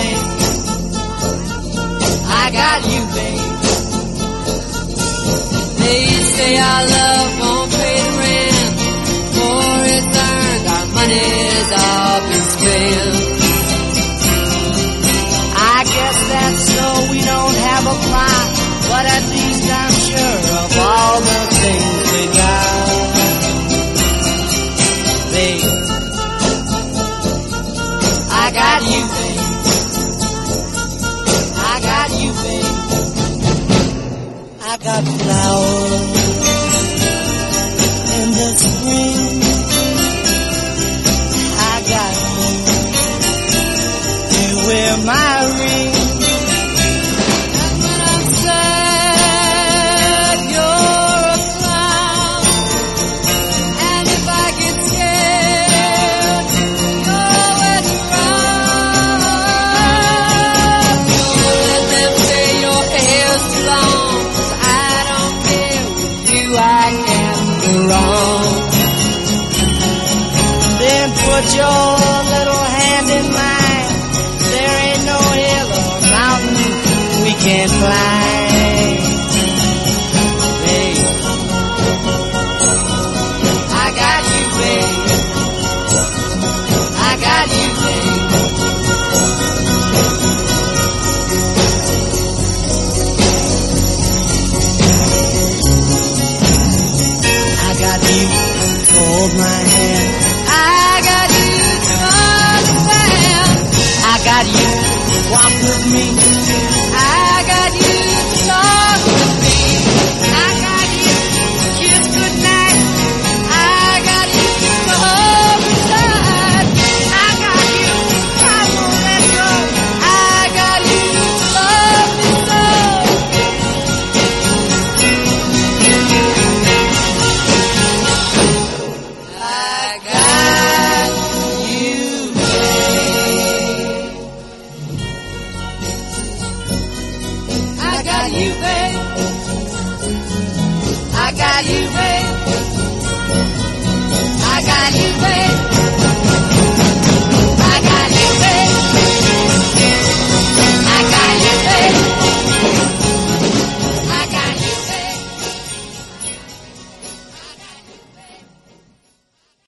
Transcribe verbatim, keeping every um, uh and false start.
babe. I got you, babe. They say our love won't pay the rent. For it's earned, our money's all been spent. I guess that's so we don't have a plot, but at least I'm sure of all the things we got. Babe, I got you, babe. I got you, babe. I got flowers in the spring. I got you to wear my ring. And when I'm sad, you're a clown. And if I get scared, you're always around. Don't let them say your hair's too long. I can't go wrong. Then put your little hand in mine. There ain't no hill or mountain we can't climb. Babe, I got you, babe. I got you, babe. I got you to hold my hand. I got you to understand. I got you to walk with me. I got you to talk with me. I got you to kiss goodnight. I got you to hold me tight. I got you, I won't let go. I got you to love me so. You, baby.